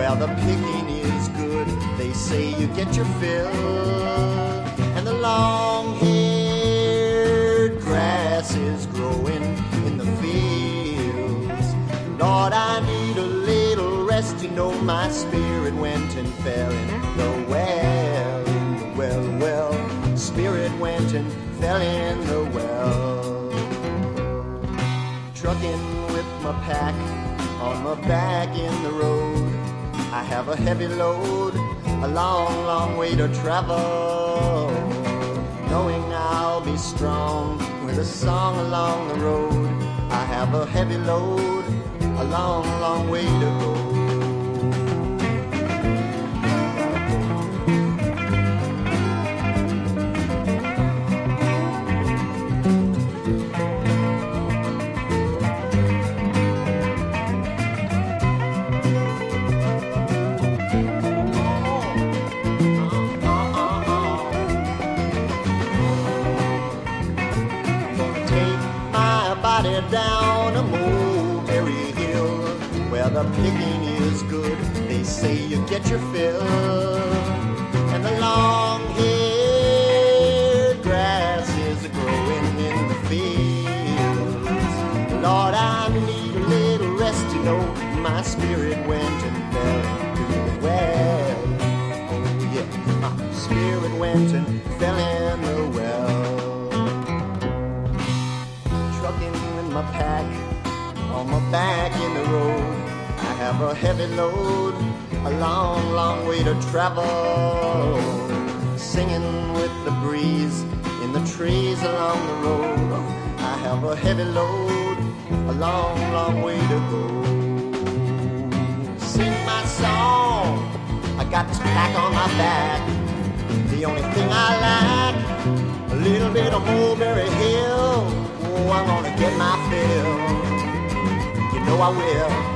where the picking is good. They say you get your fill, and the long-haired grass is growing in the fields. Lord, I need a little rest. You know my spirit went and fell in the well, well. Spirit went and fell in the well. Trucking with my pack on my back in the road. I have a heavy load, a long way to travel. Knowing I'll be strong with a song along the road. I have a heavy load, a long way to go. Down a mulberry hill where the picking is good. They say you get your fill, and the long-haired grass is growing in the fields. Lord, I need a little rest. You know my spirit went and fell into the well. Oh yeah, my spirit went and fell in the well. My pack on my back in the road. I have a heavy load, a long way to travel. Singing with the breeze in the trees along the road. I have a heavy load, a long way to go. Sing my song, I got this pack on my back. The only thing I lack, a little bit of Mulberry Hill. Oh, I'm gonna get my fill. You know I will.